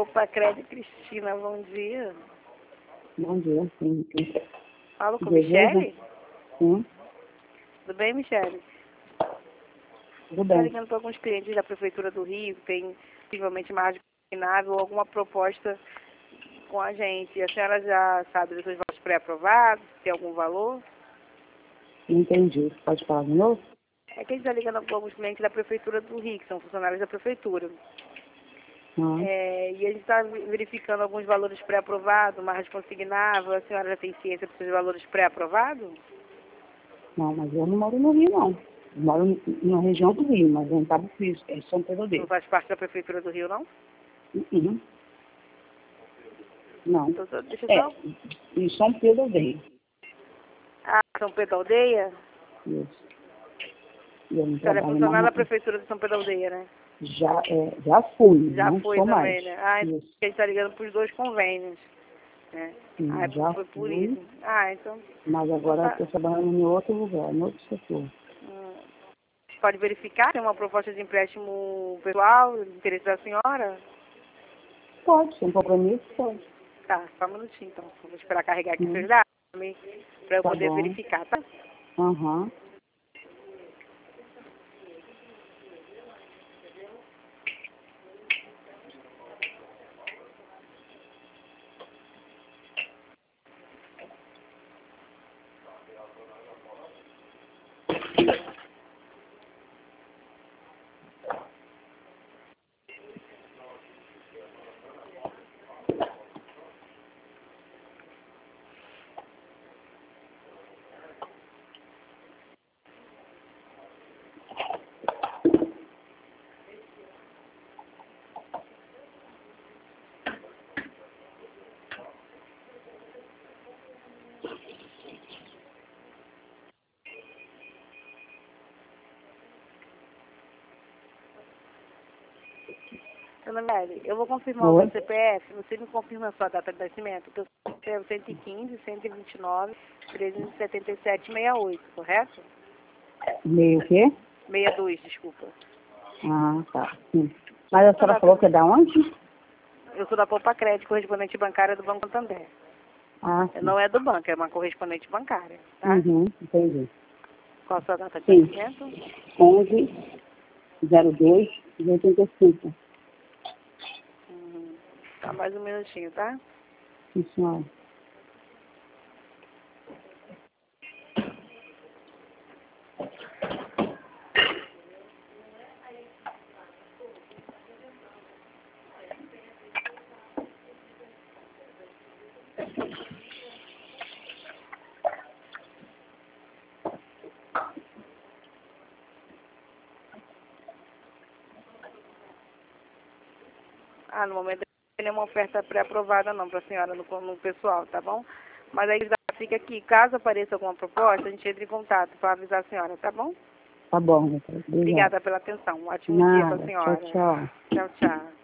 Opa, Crédito Cristina, bom dia. Bom dia, sim. Falo com Beleza? Michele? Sim, Tudo bem, Michele? tudo Está bem. ligando para alguns clientes da Prefeitura do Rio, que tem possivelmente margem consignado ou alguma proposta com a gente. A senhora já sabe dos seus valores pré-aprovados, se tem algum valor? Não entendi. Pode falar de novo? É que a gente está ligando para alguns clientes da Prefeitura do Rio, que são funcionários da Prefeitura. Não. E a gente está verificando alguns valores pré-aprovados, margem consignável. A senhora já tem ciência dos seus valores pré-aprovados? Não, mas eu não moro no Rio, não. Eu moro na região do Rio, mas eu não estava com isso. É São Pedro Não dele. faz parte da Prefeitura do Rio, não? Uhum. Não. Então, deixa eu É, só... em São Pedro dele. Ah, São Pedro Aldeia? Isso. E eu não A senhora é trabalho mais funcionária da não. Prefeitura de São Pedro Aldeia, né? Já fui, Já não foi sou mais. também, né? Ah, então Isso. a gente está ligando para os dois convênios, né? Ah, Já foi por fui, isso. Ah, então... mas então agora tá. estou trabalhando em outro lugar, em outro setor. Hum, Pode verificar? Tem uma proposta de empréstimo pessoal, de interesse da senhora? Pode, sem compromisso, pode. Tá, só um minutinho então. Eu vou esperar carregar aqui seus Hum, dados para eu Tá poder bom. verificar, tá? Aham. Dona Mary, eu vou confirmar o Oi? seu CPF, você me confirma a sua data de nascimento, que eu tenho 115, 129, 377, 68, correto? Meio o quê? 62, desculpa. Ah, tá. Sim. Mas a Sua senhora falou data- que é da onde? Eu sou da Poupa Crédito, correspondente bancária do Banco Santander. Ah, sim. Não é do banco, é uma correspondente bancária, tá? Uhum, entendi. Qual a sua data de Sim. nascimento? 11/02 de 85. Tá, mais um minutinho, tá? Sim, senhora. Ah, no momento não tem nenhuma oferta pré-aprovada não para a senhora no pessoal, tá bom? Mas aí já fica aqui, caso apareça alguma proposta, a gente entra em contato para avisar a senhora, tá bom? Tá bom, doutora. Obrigada. Obrigada pela atenção. Um ótimo dia para a Nada. Tchau, senhora. tchau. Tchau, tchau.